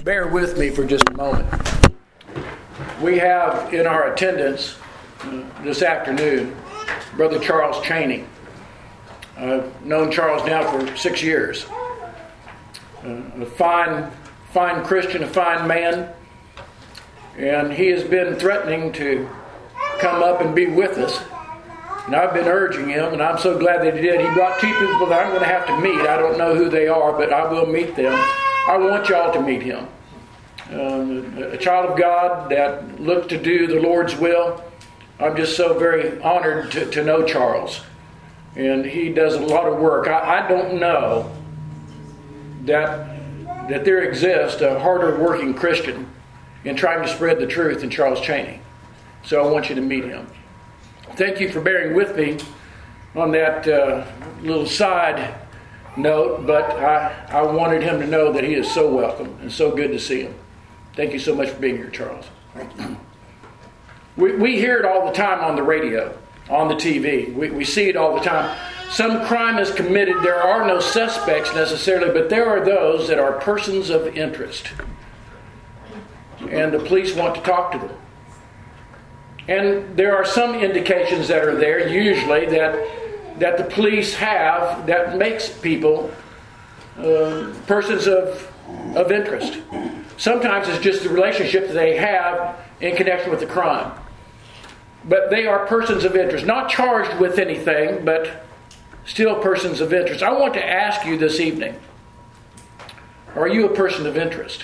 Bear with me for just a moment. We have in our attendance this afternoon Brother Charles Chaney. I've known Charles now for 6 years. A fine Christian, a fine man. And he has been threatening to come up and be with us. And I've been urging him, and I'm so glad that he did. He brought 2 people that I'm going to have to meet. I don't know who they are, but I will meet them. I want y'all to meet him. A child of God that looks to do the Lord's will. I'm just so very honored to know Charles. And he does a lot of work. I don't know that there exists a harder working Christian in trying to spread the truth than Charles Chaney. So I want you to meet him. Thank you for bearing with me on that little side note, but I wanted him to know that he is so welcome and so good to see him. Thank you so much for being here, Charles. We hear it all the time on the radio, on the TV. We see it all the time. Some crime is committed. There are no suspects necessarily, but there are those that are persons of interest. And the police want to talk to them. And there are some indications that are there, usually, that the police have that makes people persons of interest. Sometimes it's just the relationship that they have in connection with the crime. But they are persons of interest, not charged with anything, but still persons of interest. I want to ask you this evening, are you a person of interest?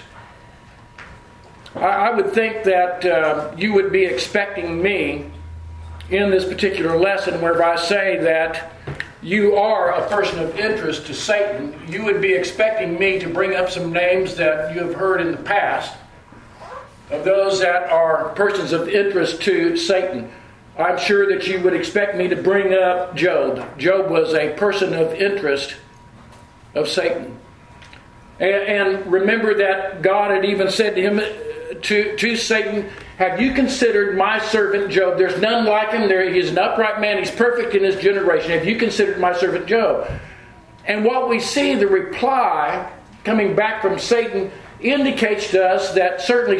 I would think that you would be expecting me in this particular lesson where if I say that you are a person of interest to Satan, you would be expecting me to bring up some names that you have heard in the past of those that are persons of interest to Satan. I'm sure that you would expect me to bring up Job. Job was a person of interest of Satan. And remember that God had even said to him, to Satan, have you considered my servant Job? There's none like him. He's an upright man. He's perfect in his generation. Have you considered my servant Job? And what we see, the reply coming back from Satan, indicates to us that certainly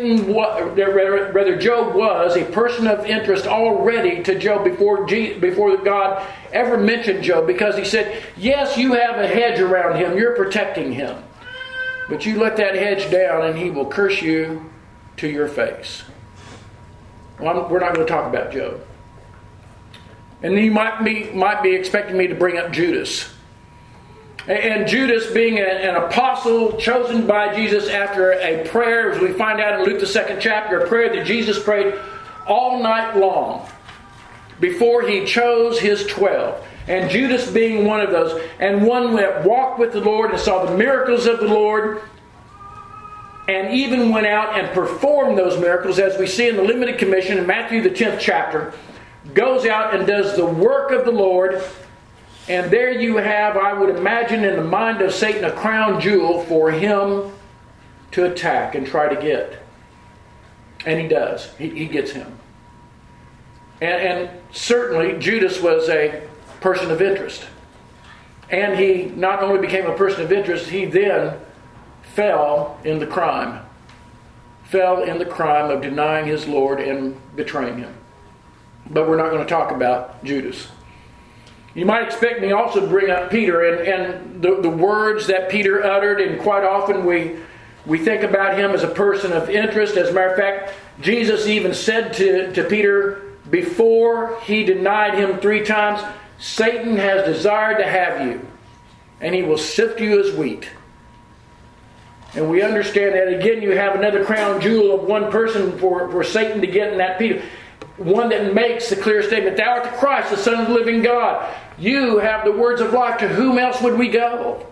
Job was a person of interest already to Job before God ever mentioned Job, because he said, yes, you have a hedge around him. You're protecting him. But you let that hedge down and he will curse you to your face. Well, we're not going to talk about Job. And you might be expecting me to bring up Judas. And Judas being an apostle chosen by Jesus after a prayer, as we find out in Luke the 2nd chapter, a prayer that Jesus prayed all night long before he chose his 12. And Judas being one of those, and one that walked with the Lord and saw the miracles of the Lord, and even went out and performed those miracles, as we see in the limited commission in Matthew the 10th chapter, goes out and does the work of the Lord. And there you have, I would imagine, in the mind of Satan, a crown jewel for him to attack and try to get. And he does. He gets him. And certainly Judas was a person of interest. And he not only became a person of interest, he then fell in the crime. Fell in the crime of denying his Lord and betraying him. But we're not going to talk about Judas. You might expect me also to bring up Peter and the words that Peter uttered, and quite often we think about him as a person of interest. As a matter of fact, Jesus even said to Peter before he denied him 3 times, Satan has desired to have you, and he will sift you as wheat. And we understand that again you have another crown jewel of one person for Satan to get in that Peter. One that makes the clear statement, thou art the Christ, the Son of the living God. You have the words of life. To whom else would we go?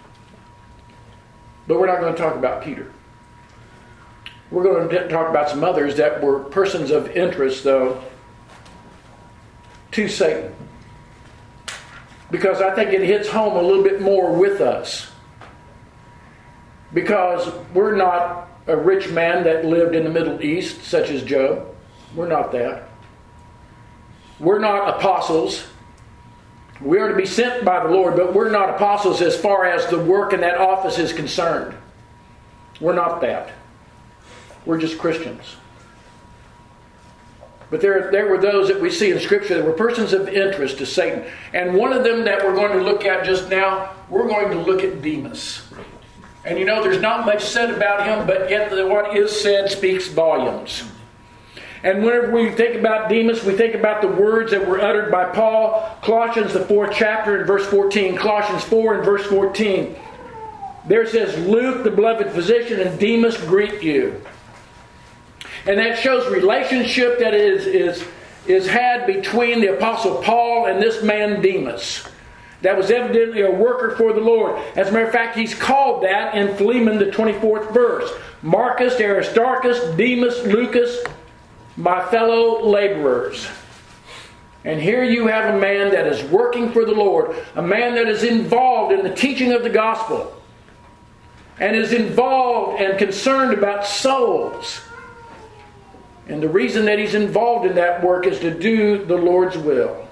But we're not going to talk about Peter. We're going to talk about some others that were persons of interest, though, to Satan. Because I think it hits home a little bit more with us. Because we're not a rich man that lived in the Middle East, such as Job. We're not that. We're not apostles. We are to be sent by the Lord, but we're not apostles as far as the work in that office is concerned. We're not that. We're just Christians. But there were those that we see in Scripture that were persons of interest to Satan. And one of them that we're going to look at just now, we're going to look at Demas. And there's not much said about him, but yet what is said speaks volumes. And whenever we think about Demas, we think about the words that were uttered by Paul. Colossians, the 4th chapter, and verse 14. Colossians 4 and verse 14. There says, Luke, the beloved physician, and Demas greet you. And that shows relationship that is had between the Apostle Paul and this man Demas. That was evidently a worker for the Lord. As a matter of fact, he's called that in Philemon, the 24th verse. Marcus, Aristarchus, Demas, Lucas, my fellow laborers. And here you have a man that is working for the Lord. A man that is involved in the teaching of the gospel. And is involved and concerned about souls. And the reason that he's involved in that work is to do the Lord's will.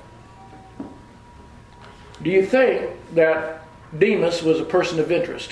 Do you think that Demas was a person of interest?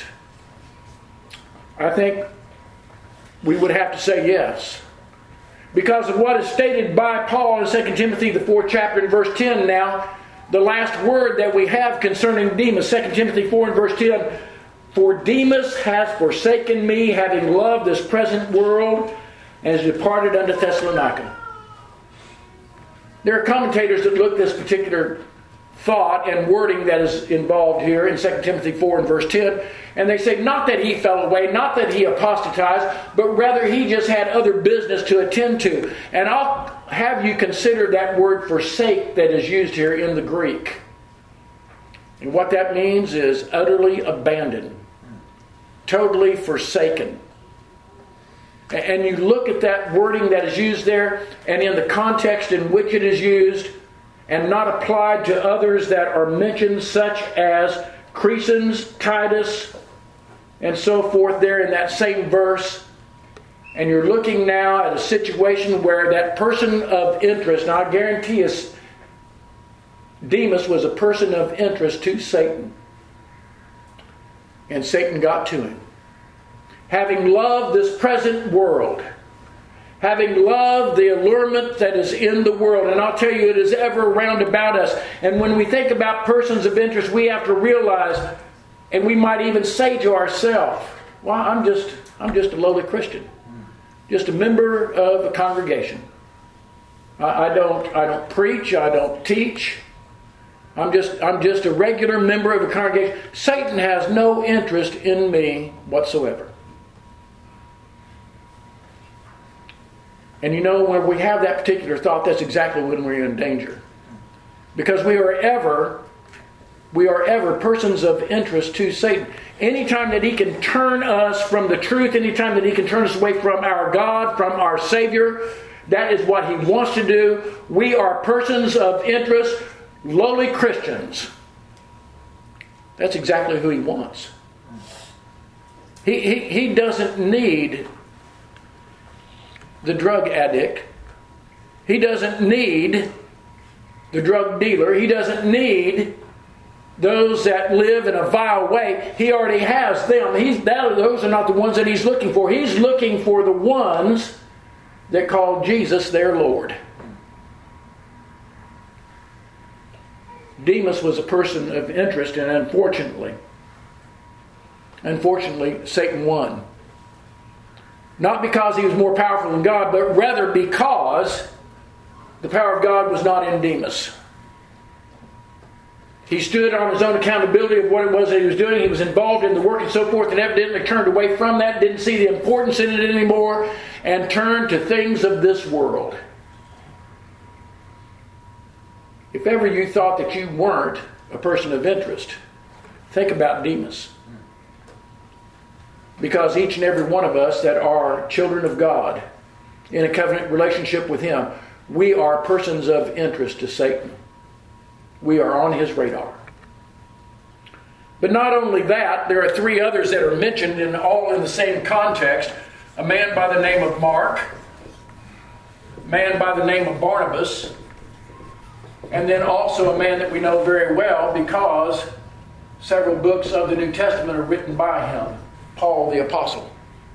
I think we would have to say yes. Because of what is stated by Paul in 2 Timothy, the 4th chapter and verse 10 now, the last word that we have concerning Demas, 2 Timothy 4 and verse 10, For Demas has forsaken me, having loved this present world, and has departed unto Thessalonica. There are commentators that look at this particular thought and wording that is involved here in 2 Timothy 4 and verse 10, and they say not that he fell away, not that he apostatized, but rather he just had other business to attend to. And I'll have you consider that word forsake that is used here in the Greek. And what that means is utterly abandoned, totally forsaken. And you look at that wording that is used there, and in the context in which it is used, and not applied to others that are mentioned, such as Crescens, Titus, and so forth there in that same verse. And you're looking now at a situation where that person of interest, now I guarantee us, Demas was a person of interest to Satan. And Satan got to him. Having loved this present world, having loved the allurement that is in the world, and I'll tell you, it is ever round about us. And when we think about persons of interest, we have to realize, and we might even say to ourselves, well, I'm just a lowly Christian, just a member of a congregation. I don't preach, I don't teach. I'm just a regular member of a congregation. Satan has no interest in me whatsoever. And when we have that particular thought, that's exactly when we're in danger. Because we are ever persons of interest to Satan. Anytime that he can turn us from the truth, anytime that he can turn us away from our God, from our Savior, that is what he wants to do. We are persons of interest, lowly Christians. That's exactly who he wants. He doesn't need the drug addict. He doesn't need the drug dealer. He doesn't need those that live in a vile way. He already has them. Those are not the ones that he's looking for. He's looking for the ones that call Jesus their Lord. Demas was a person of interest, and unfortunately, Satan won. Not because he was more powerful than God, but rather because the power of God was not in Demas. He stood on his own accountability of what it was that he was doing. He was involved in the work and so forth, and evidently turned away from that, didn't see the importance in it anymore, and turned to things of this world. If ever you thought that you weren't a person of interest, think about Demas. Because each and every one of us that are children of God, in a covenant relationship with him, we are persons of interest to Satan. We are on his radar. But not only that, there are three others that are mentioned all in the same context. A man by the name of Mark, a man by the name of Barnabas, and then also a man that we know very well because several books of the New Testament are written by him, Paul the Apostle.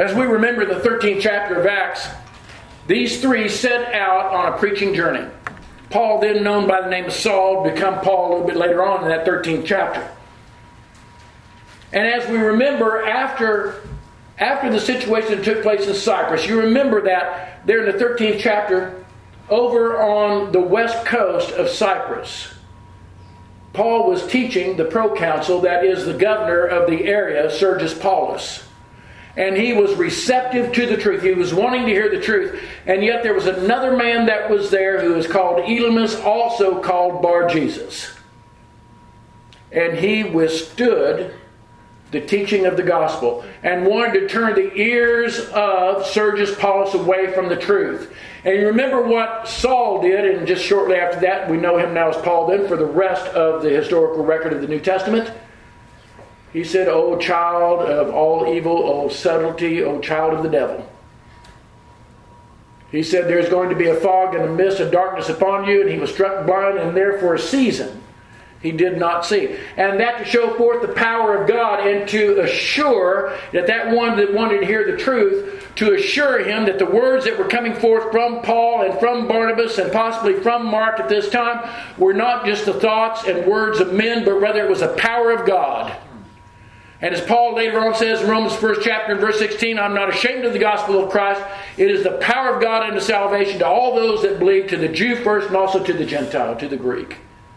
As we remember the 13th chapter of Acts, these three set out on a preaching journey. Paul, then known by the name of Saul, become Paul a little bit later on in that 13th chapter. And as we remember, after the situation that took place in Cyprus, you remember that there in the 13th chapter, over on the west coast of Cyprus, Paul was teaching the proconsul, that is the governor of the area, Sergius Paulus. And he was receptive to the truth. He was wanting to hear the truth. And yet there was another man that was there who was called Elymas, also called Bar-Jesus. And he withstood the teaching of the gospel and wanted to turn the ears of Sergius Paulus away from the truth. And you remember what Saul did, and just shortly after that, we know him now as Paul then for the rest of the historical record of the New Testament. He said, "O child of all evil, O subtlety, O child of the devil." He said, "There's going to be a fog and a mist of darkness upon you," and he was struck blind, and there for a season he did not see. And that to show forth the power of God and to assure that one that wanted to hear the truth, to assure him that the words that were coming forth from Paul and from Barnabas and possibly from Mark at this time were not just the thoughts and words of men, but rather it was the power of God. And as Paul later on says in Romans 1st chapter and verse 16, "I'm not ashamed of the gospel of Christ. It is the power of God unto salvation to all those that believe, to the Jew first and also to the Gentile, to the Greek."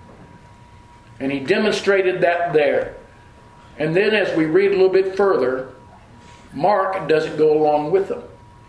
And he demonstrated that there. And then as we read a little bit further, Mark doesn't go along with them.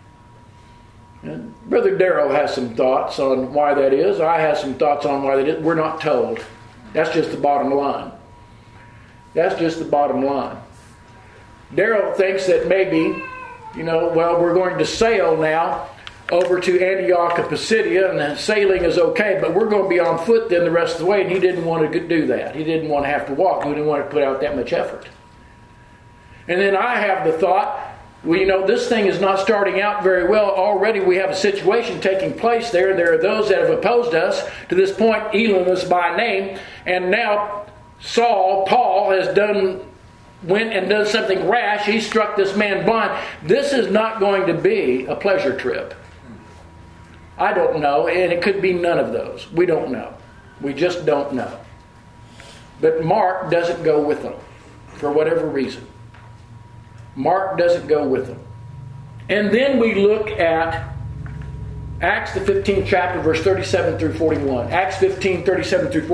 And Brother Darrell has some thoughts on why that is. I have some thoughts on why that is. We're not told. That's just the bottom line. That's just the bottom line. Darrell thinks that maybe, we're going to sail now over to Antioch of Pisidia, and sailing is okay, but we're going to be on foot then the rest of the way, and he didn't want to do that. He didn't want to have to walk. He didn't want to put out that much effort. And then I have the thought, this thing is not starting out very well. Already we have a situation taking place there. There are those that have opposed us to this point, Elymas by name, and now Paul has went and done something rash. He struck this man blind. This is not going to be a pleasure trip. I don't know, and it could be none of those. We don't know. We just don't know. But Mark doesn't go with them for whatever reason. Mark doesn't go with them. And then we look at Acts the 15th chapter, verse 37 through 41. Acts 15, 37 through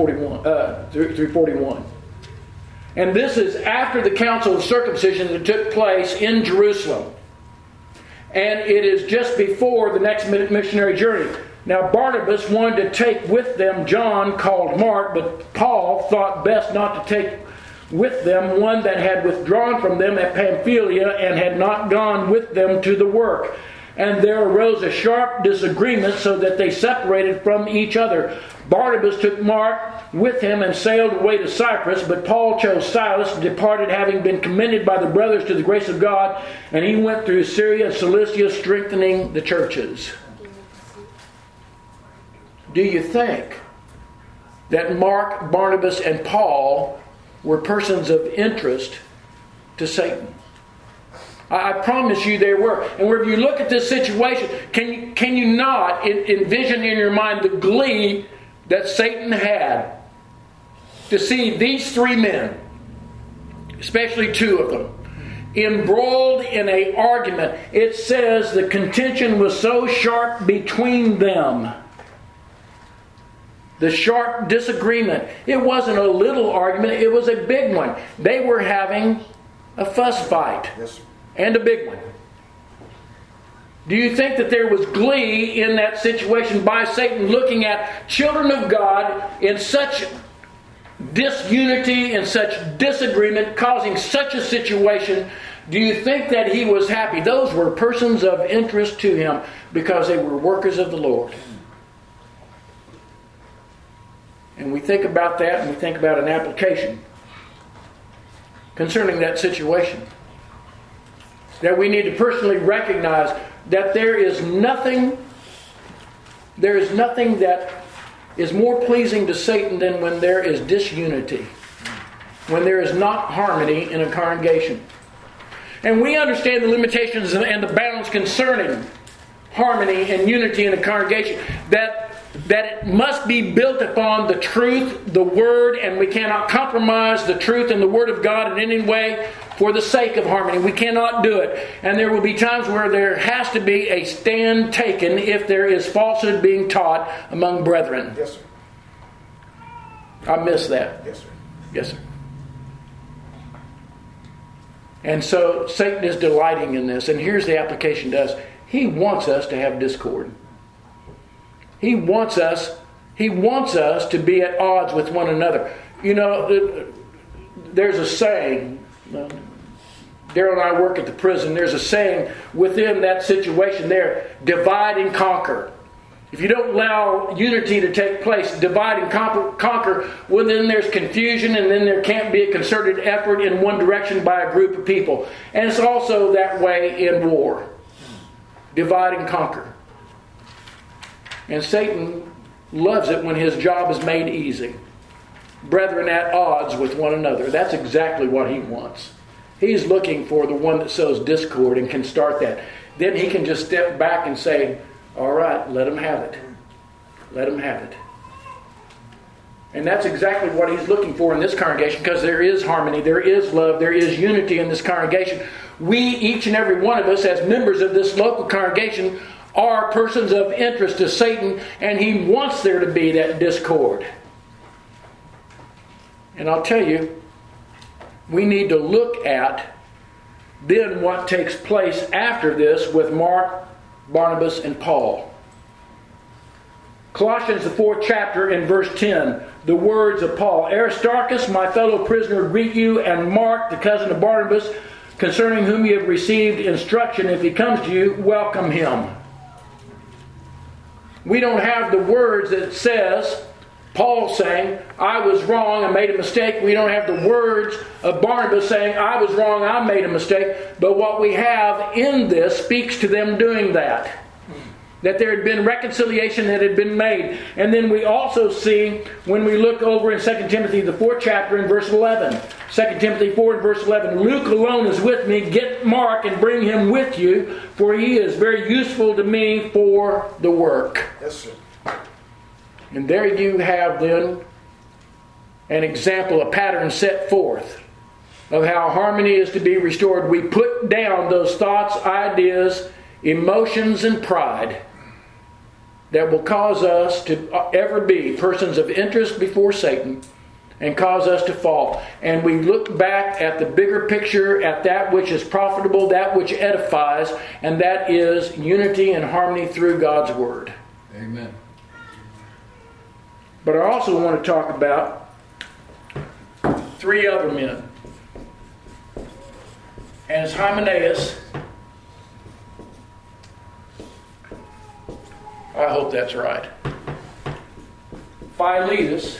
41. And this is after the council of circumcision that took place in Jerusalem. And it is just before the next missionary journey. Now Barnabas wanted to take with them John called Mark, but Paul thought best not to take with them one that had withdrawn from them at Pamphylia and had not gone with them to the work. And there arose a sharp disagreement so that they separated from each other. Barnabas took Mark with him and sailed away to Cyprus, but Paul chose Silas and departed, having been commended by the brothers to the grace of God, and he went through Syria and Cilicia, strengthening the churches. Do you think that Mark, Barnabas, and Paul were persons of interest to Satan? I promise you they were. And if you look at this situation, can you not envision in your mind the glee that Satan had to see these three men, especially two of them, embroiled in an argument? It says the contention was so sharp between them. The sharp disagreement. It wasn't a little argument, it was a big one. They were having a fuss fight. Yes, sir. And a big one. Do you think that there was glee in that situation by Satan looking at children of God in such disunity and such disagreement, causing such a situation? Do you think that he was happy? Those were persons of interest to him because they were workers of the Lord. And we think about that, and we think about an application concerning that situation. That we need to personally recognize that there is nothing that is more pleasing to Satan than when there is disunity, when there is not harmony in a congregation. And we understand the limitations and the balance concerning harmony and unity in a congregation, that it must be built upon the truth, the Word, and we cannot compromise the truth and the Word of God in any way for the sake of harmony. We cannot do it. And there will be times where there has to be a stand taken if there is falsehood being taught among brethren. Yes, sir. I miss that. Yes, sir. Yes, sir. And so Satan is delighting in this. And here's the application to us. He wants us to have discord. He wants us to be at odds with one another. You know, there's a saying, Daryl and I work at the prison, there's a saying within that situation there, divide and conquer. If you don't allow unity to take place, divide and conquer, well then there's confusion, and then there can't be a concerted effort in one direction by a group of people. And it's also that way in war. Divide and conquer. And Satan loves it when his job is made easy. Brethren at odds with one another. That's exactly what he wants. He's looking for the one that sows discord and can start that. Then he can just step back and say, all right, let him have it. Let him have it. And that's exactly what he's looking for in this congregation, because there is harmony, there is love, there is unity in this congregation. We, each and every one of us, as members of this local congregation, are persons of interest to Satan, and he wants there to be that discord. And I'll tell you, we need to look at then what takes place after this with Mark, Barnabas, and Paul. Colossians, the 4th chapter, in verse 10, the words of Paul. Aristarchus, my fellow prisoner, greet you, and Mark, the cousin of Barnabas, concerning whom you have received instruction. If he comes to you, welcome him. We don't have the words that says, Paul saying, I was wrong, I made a mistake. We don't have the words of Barnabas saying, I was wrong, I made a mistake. But what we have in this speaks to them doing that. That there had been reconciliation that had been made. And then we also see, when we look over in 2 Timothy, the 4th chapter, in verse 11. 2 Timothy 4 and verse 11. Luke alone is with me. Get Mark and bring him with you, for he is very useful to me for the work. Yes, sir. And there you have then an example, a pattern set forth of how harmony is to be restored. We put down those thoughts, ideas, emotions, and pride that will cause us to ever be persons of interest before Satan and cause us to fall. And we look back at the bigger picture, at that which is profitable, that which edifies, and that is unity and harmony through God's Word. Amen. But I also want to talk about 3 other men. And it's Hymenaeus. I hope that's right. Philetus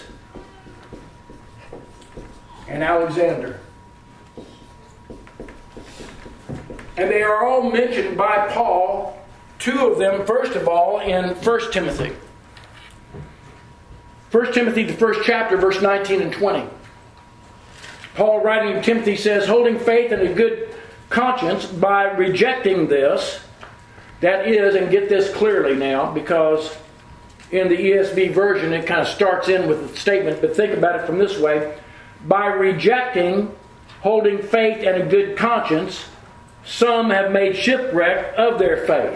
and Alexander. And they are all mentioned by Paul, 2 of them, first of all, in 1 Timothy. 1 Timothy, the 1st chapter, verse 19 and 20. Paul, writing to Timothy, says, holding faith and a good conscience by rejecting this, that is, and get this clearly now, because in the ESV version it kind of starts in with a statement, but think about it from this way. By rejecting, holding faith and a good conscience, some have made shipwreck of their faith.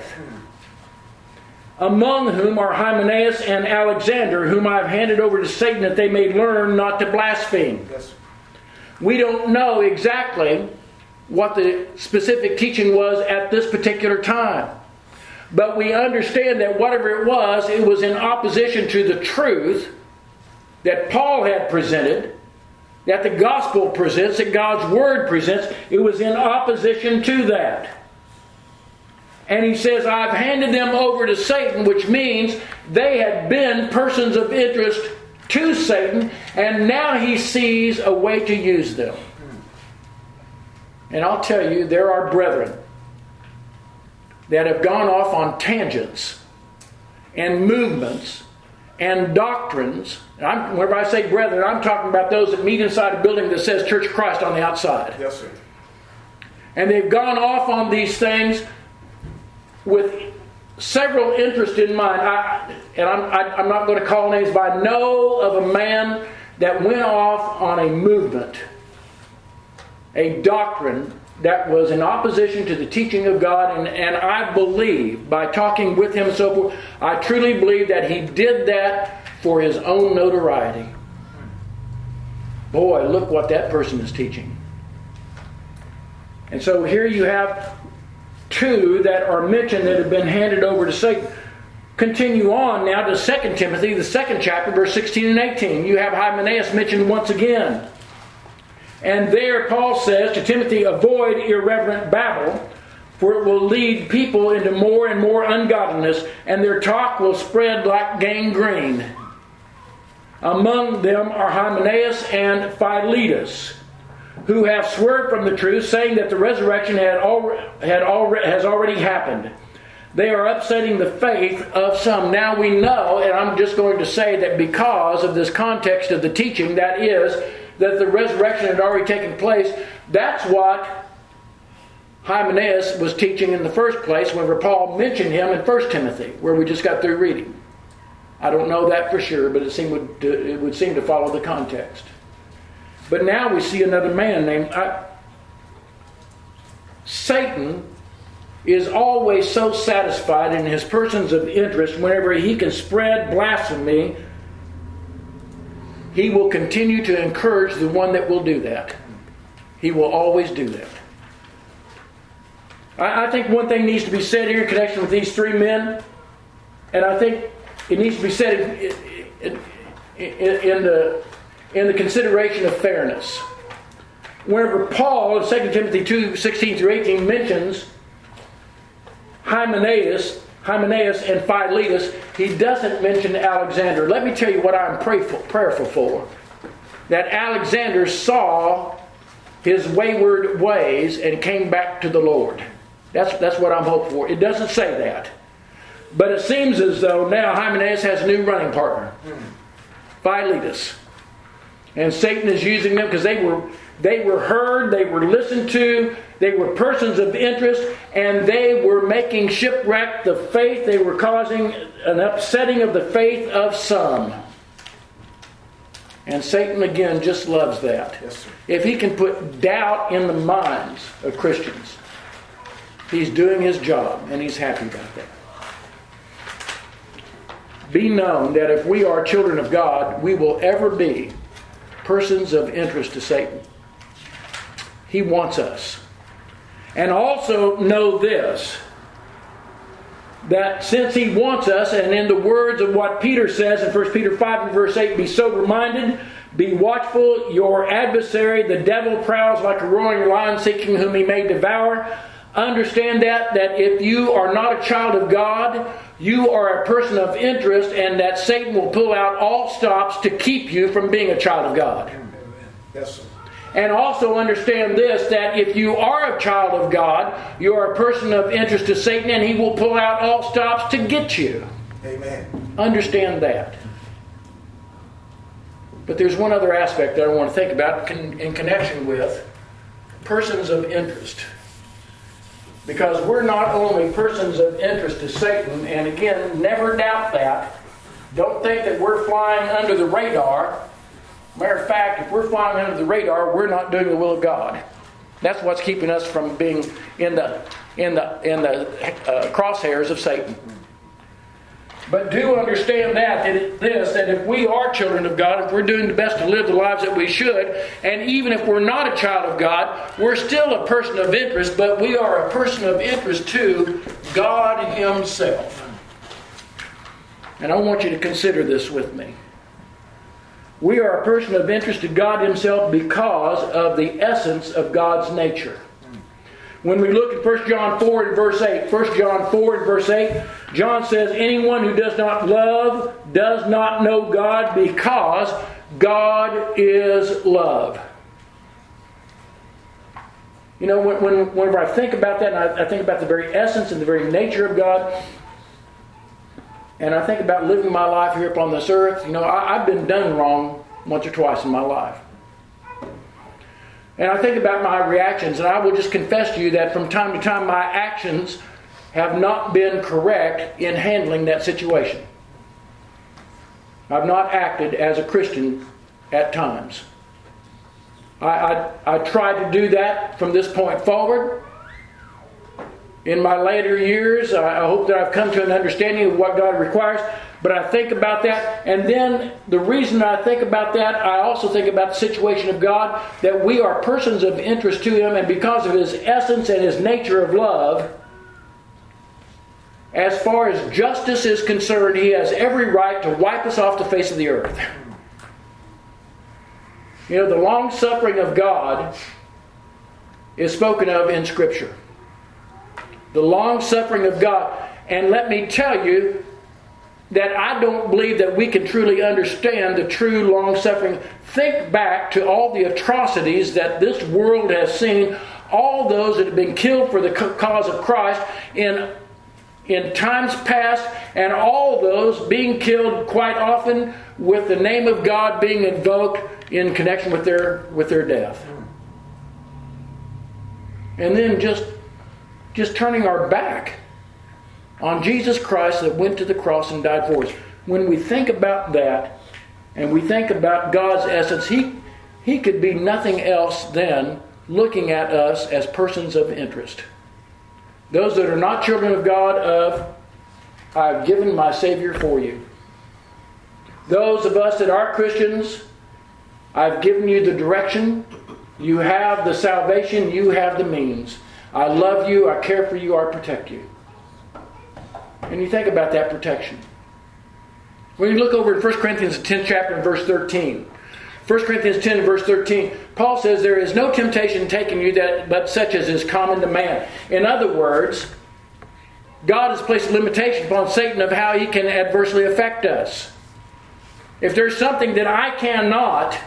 Among whom are Hymenaeus and Alexander, whom I have handed over to Satan that they may learn not to blaspheme. Yes. We don't know exactly what the specific teaching was at this particular time. But we understand that whatever it was in opposition to the truth that Paul had presented, that the gospel presents, that God's Word presents. It was in opposition to that. And he says, I've handed them over to Satan, which means they had been persons of interest to Satan, and now he sees a way to use them. And I'll tell you, there are brethren that have gone off on tangents and movements and doctrines. And whenever I say brethren, I'm talking about those that meet inside a building that says Church of Christ on the outside. Yes, sir. And they've gone off on these things with several interests in mind. I'm not going to call names, but I know of a man that went off on a movement, a doctrine that was in opposition to the teaching of God. And I believe, by talking with him and so forth, I truly believe that he did that for his own notoriety. Boy, look what that person is teaching. And so here you have two that are mentioned that have been handed over to Satan. Continue on now to 2 Timothy, the 2nd chapter, verse 16 and 18. You have Hymenaeus mentioned once again. And there Paul says to Timothy, avoid irreverent babble, for it will lead people into more and more ungodliness, and their talk will spread like gangrene. Among them are Hymenaeus and Philetus, who have swerved from the truth, saying that the resurrection has already happened. They are upsetting the faith of some. Now we know, and I'm just going to say that because of this context of the teaching, that is, that the resurrection had already taken place. That's what Hymenaeus was teaching in the first place whenever Paul mentioned him in 1 Timothy, where we just got through reading. I don't know that for sure, but it would seem to follow the context. But now we see another man named... Satan is always so satisfied in his persons of interest whenever he can spread blasphemy, he will continue to encourage the one that will do that. He will always do that. I think one thing needs to be said here in connection with these three men, and I think it needs to be said in the consideration of fairness. Whenever Paul, in 2 Timothy 2, 16 through 18, mentions Hymenaeus and Philetus, he doesn't mention Alexander. Let me tell you what I'm prayerful for. That Alexander saw his wayward ways and came back to the Lord. That's what I'm hoping for. It doesn't say that. But it seems as though now Hymenaeus has a new running partner. Philetus. And Satan is using them because they were heard, they were listened to, they were persons of interest, and they were making shipwreck the faith. They were causing an upsetting of the faith of some. And Satan, again, just loves that. Yes, sir. If he can put doubt in the minds of Christians, he's doing his job, and he's happy about that. Be known that if we are children of God, we will ever be persons of interest to Satan. He wants us. And also know this, that since he wants us, and in the words of what Peter says in 1 Peter 5 and verse 8, be sober-minded, be watchful, your adversary, the devil, prowls like a roaring lion seeking whom he may devour. Understand that if you are not a child of God, you are a person of interest, and that Satan will pull out all stops to keep you from being a child of God. Amen. Yes, sir. And also understand this, that if you are a child of God, you are a person of interest to Satan, and he will pull out all stops to get you. Amen. Understand that. But there's one other aspect that I want to think about in connection with persons of interest. Because we're not only persons of interest to Satan, and again, never doubt that. Don't think that we're flying under the radar. Matter of fact, if we're flying under the radar, we're not doing the will of God. That's what's keeping us from being in the crosshairs of Satan. But do understand that if we are children of God, if we're doing the best to live the lives that we should, and even if we're not a child of God, we're still a person of interest, but we are a person of interest to God Himself. And I want you to consider this with me. We are a person of interest to God Himself because of the essence of God's nature. When we look at 1 John 4 and verse 8, 1 John 4 and verse 8, John says, anyone who does not love does not know God, because God is love. You know, whenever I think about that, and I think about the very essence and the very nature of God, and I think about living my life here upon this earth, you know, I've been done wrong once or twice in my life. And I think about my reactions, and I will just confess to you that from time to time my actions have not been correct in handling that situation. I've not acted as a Christian at times. I try to do that from this point forward. In my later years, I hope that I've come to an understanding of what God requires. But I think about that, and then the reason I think about that, I also think about the situation of God, that we are persons of interest to Him, and because of His essence and His nature of love, as far as justice is concerned, He has every right to wipe us off the face of the earth. You know, the long-suffering of God is spoken of in Scripture. The long-suffering of God. And let me tell you that I don't believe that we can truly understand the true long-suffering. Think back to all the atrocities that this world has seen, all those that have been killed for the cause of Christ in times past, and all those being killed quite often with the name of God being invoked in connection with their death. And then just turning our back on Jesus Christ that went to the cross and died for us. When we think about that, and we think about God's essence, He could be nothing else than looking at us as persons of interest. Those that are not children of God, I've given my Savior for you. Those of us that are Christians, I've given you the direction. You have the salvation. You have the means. I love you. I care for you. I protect you. And you think about that protection. When you look over in 1 Corinthians 10 chapter and verse 13. 1 Corinthians 10 and verse 13. Paul says, there is no temptation taken you but such as is common to man. In other words, God has placed a limitation upon Satan of how he can adversely affect us. If there's something that I cannot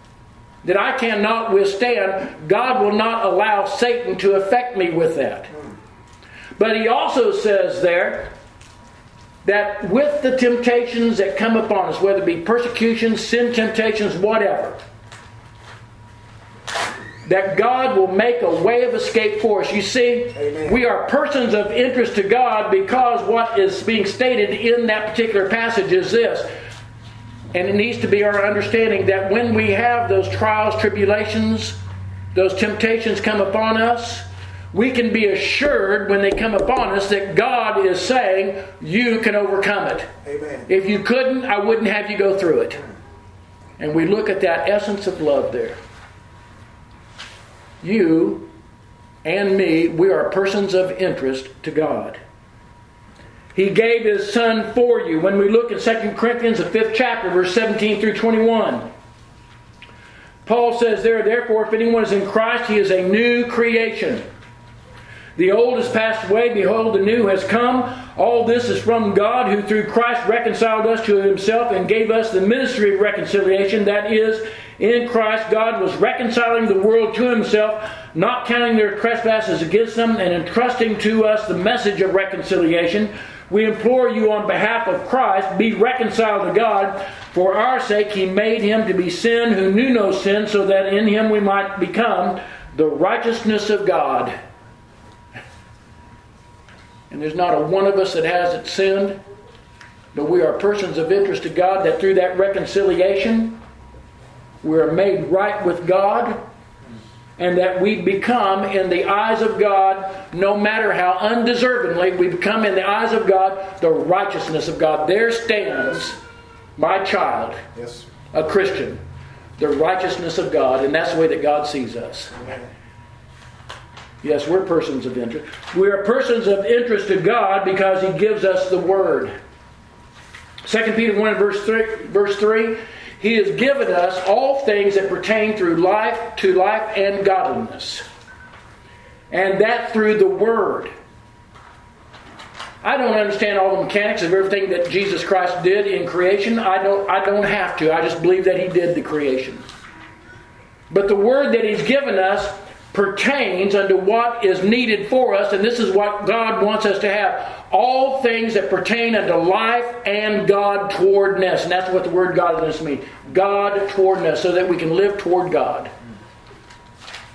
withstand, God will not allow Satan to affect me with that. But he also says there that with the temptations that come upon us, whether it be persecutions, sin temptations, whatever, that God will make a way of escape for us. You see, amen, we are persons of interest to God because what is being stated in that particular passage is this. And it needs to be our understanding that when we have those trials, tribulations, those temptations come upon us, we can be assured when they come upon us that God is saying, you can overcome it. Amen. If you couldn't, I wouldn't have you go through it. And we look at that essence of love there. You and me, we are persons of interest to God. He gave His Son for you. When we look at 2 Corinthians, the 5th chapter, verse 17 through 21. Paul says there, therefore, if anyone is in Christ, he is a new creation. The old has passed away, behold, the new has come. All this is from God, who through Christ reconciled us to Himself and gave us the ministry of reconciliation. That is, in Christ, God was reconciling the world to Himself, not counting their trespasses against them, and entrusting to us the message of reconciliation. We implore you on behalf of Christ, be reconciled to God. For our sake He made Him to be sin who knew no sin, so that in Him we might become the righteousness of God. And there's not a one of us that hasn't sinned, but we are persons of interest to God, that through that reconciliation we are made right with God, and that we become in the eyes of God, no matter how undeservingly, we become in the eyes of God the righteousness of God. There stands my child, yes, a Christian, the righteousness of God, and that's the way that God sees us. Amen. Yes, we're persons of interest. We are persons of interest to God because He gives us the Word. 2 Peter 1 verse 3, He has given us all things that pertain to life and godliness. And that through the Word. I don't understand all the mechanics of everything that Jesus Christ did in creation. I don't have to. I just believe that He did the creation. But the Word that He's given us pertains unto what is needed for us, and this is what God wants us to have. All things that pertain unto life and God towardness. And that's what the word godliness means. God towardness, so that we can live toward God.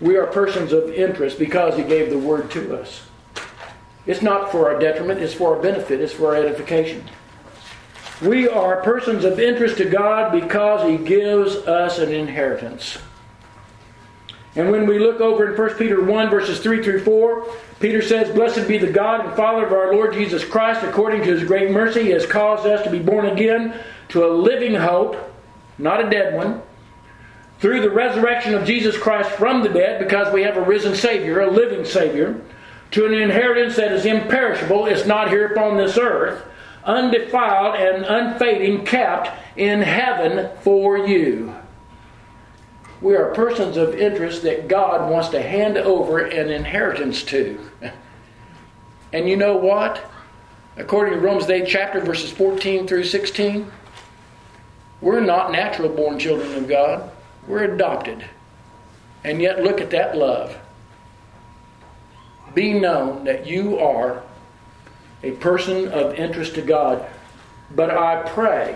We are persons of interest because He gave the Word to us. It's not for our detriment, it's for our benefit, it's for our edification. We are persons of interest to God because He gives us an inheritance. And when we look over in 1 Peter 1 verses 3 through 4, Peter says, "Blessed be the God and Father of our Lord Jesus Christ, according to His great mercy, He has caused us to be born again to a living hope," not a dead one, "through the resurrection of Jesus Christ from the dead," because we have a risen Savior, a living Savior, "to an inheritance that is imperishable," it's not here upon this earth, "undefiled and unfading, kept in heaven for you." We are persons of interest that God wants to hand over an inheritance to. And you know what? According to Romans 8 chapter verses 14 through 16, we're not natural born children of God. We're adopted. And yet look at that love. Be known that you are a person of interest to God. But I pray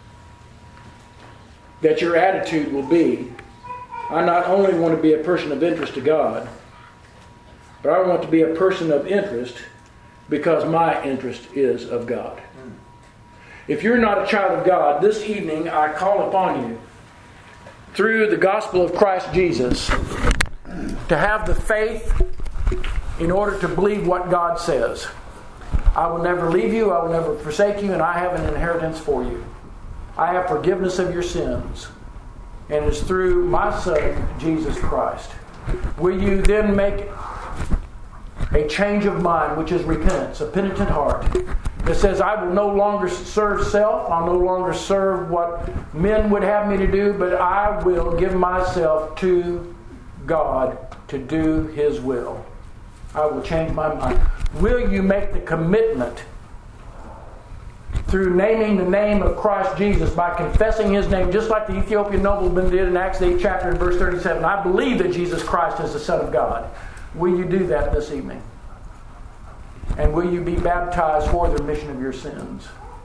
that your attitude will be, I not only want to be a person of interest to God, but I want to be a person of interest because my interest is of God. If you're not a child of God, this evening I call upon you, through the gospel of Christ Jesus, to have the faith in order to believe what God says. I will never leave you, I will never forsake you, and I have an inheritance for you. I have forgiveness of your sins. And it's through my Son, Jesus Christ. Will you then make a change of mind, which is repentance, a penitent heart, that says, I will no longer serve self, I'll no longer serve what men would have me to do, but I will give myself to God to do His will. I will change my mind. Will you make the commitment through naming the name of Christ Jesus, by confessing His name, just like the Ethiopian nobleman did in Acts 8 chapter and verse 37. I believe that Jesus Christ is the Son of God. Will you do that this evening? And will you be baptized for the remission of your sins?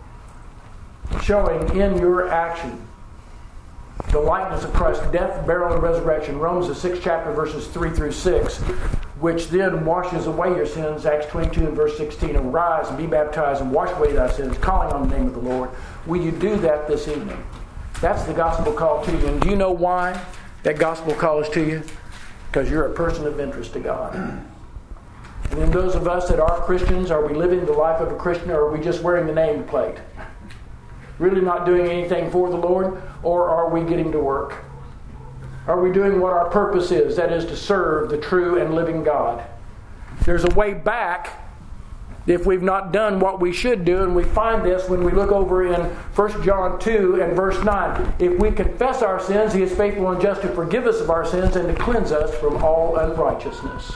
Showing in your action the likeness of Christ's death, burial, and resurrection. Romans the 6th chapter verses 3 through 6. Which then washes away your sins, Acts 22 and verse 16. Arise and be baptized and wash away thy sins, calling on the name of the Lord. Will you do that this evening? That's the gospel call to you. And do you know why that gospel call is to you? Because you're a person of interest to God. And then those of us that are Christians, are we living the life of a Christian, or are we just wearing the nameplate? Really not doing anything for the Lord? Or are we getting to work? Are we doing what our purpose is? That is to serve the true and living God. There's a way back if we've not done what we should do, and we find this when we look over in 1 John 2 and verse 9. If we confess our sins, He is faithful and just to forgive us of our sins and to cleanse us from all unrighteousness.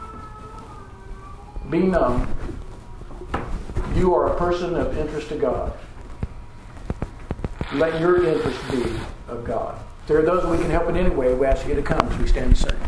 Be known. You are a person of interest to God. Let your interest be of God. If there are those we can help in any way, we ask you to come as we stand and sing.